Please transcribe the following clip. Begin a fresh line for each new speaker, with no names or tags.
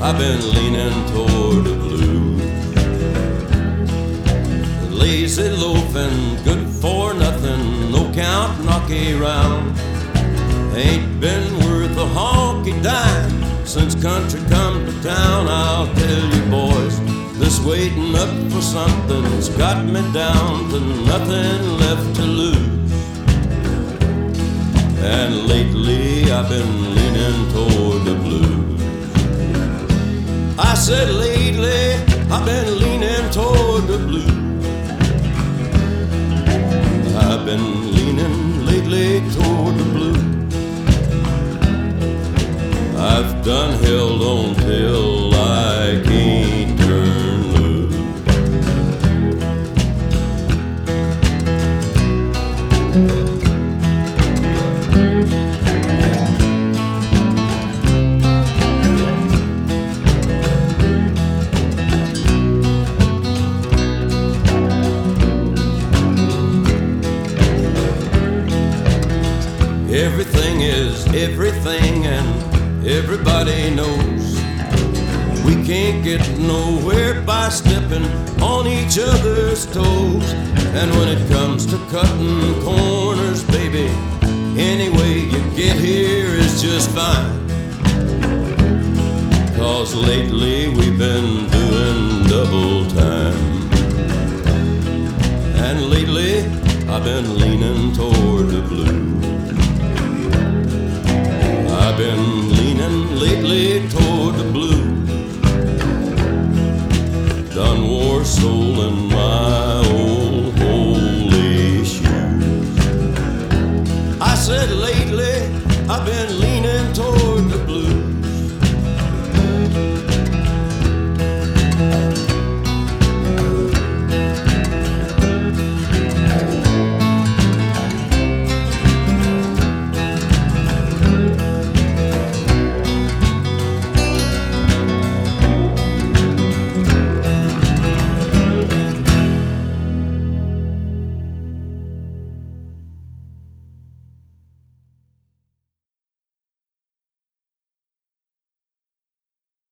I've been leaning toward the blues. Lazy loafing, good for nothing, no count, knocky round. Ain't been worth a honky dime since country come to town. I'll tell you boys, this waiting up for something's got me down to nothing left to lose. And lately I've been leaning toward the blues. I said lately I've been leaning toward the blues. I've been leaning lately toward the blues. I've done held on till I can't turn loose. Everything is everything and everybody knows we can't get nowhere by stepping on each other's toes. And when it comes to cutting corners, baby, any way you get here is just fine. 'Cause lately we've been doing double time. And lately I've been leaning toward the blues. I've been leaning lately toward the blue. Done wore soul in my